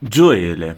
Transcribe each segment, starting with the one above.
Gioele.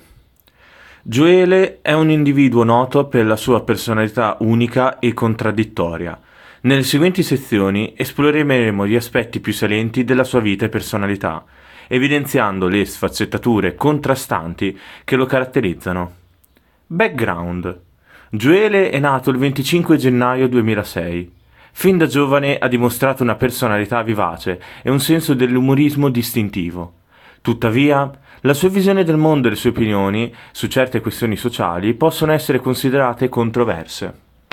Gioele è un individuo noto per la sua personalità unica e contraddittoria. Nelle seguenti sezioni esploreremo gli aspetti più salienti della sua vita e personalità, evidenziando le sfaccettature contrastanti che lo caratterizzano. Background. Gioele è nato il 25 gennaio 2006. Fin da giovane ha dimostrato una personalità vivace e un senso dell'umorismo distintivo. Tuttavia, la sua visione del mondo e le sue opinioni su certe questioni sociali possono essere considerate controverse.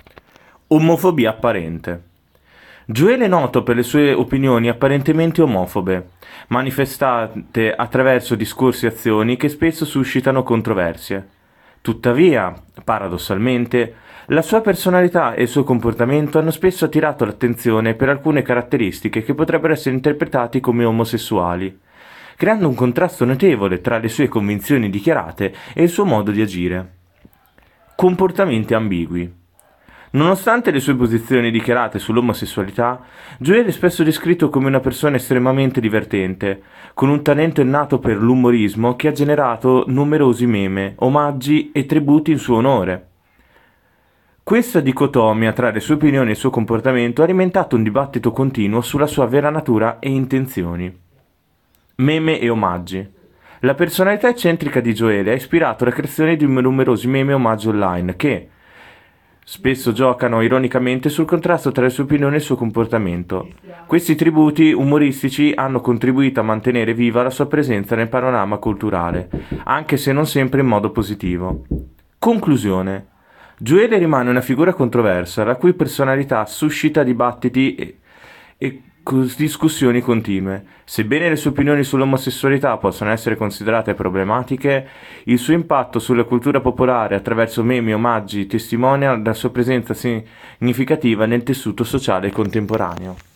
Omofobia apparente. Gioele è noto per le sue opinioni apparentemente omofobe, manifestate attraverso discorsi e azioni che spesso suscitano controversie. Tuttavia, paradossalmente, la sua personalità e il suo comportamento hanno spesso attirato l'attenzione per alcune caratteristiche che potrebbero essere interpretati come omosessuali, creando un contrasto notevole tra le sue convinzioni dichiarate e il suo modo di agire. Comportamenti ambigui. Nonostante le sue posizioni dichiarate sull'omosessualità, Gioele è spesso descritto come una persona estremamente divertente, con un talento innato per l'umorismo che ha generato numerosi meme, omaggi e tributi in suo onore. Questa dicotomia tra le sue opinioni e il suo comportamento ha alimentato un dibattito continuo sulla sua vera natura e intenzioni. Meme e omaggi. La personalità eccentrica di Gioele ha ispirato la creazione di numerosi meme e omaggi online che spesso giocano ironicamente sul contrasto tra le sue opinioni e il suo comportamento. Questi tributi umoristici hanno contribuito a mantenere viva la sua presenza nel panorama culturale, anche se non sempre in modo positivo. Conclusione. Gioele rimane una figura controversa, la cui personalità suscita dibattiti e discussioni continue. Sebbene le sue opinioni sull'omosessualità possano essere considerate problematiche, il suo impatto sulla cultura popolare attraverso meme e omaggi testimonia la sua presenza significativa nel tessuto sociale contemporaneo.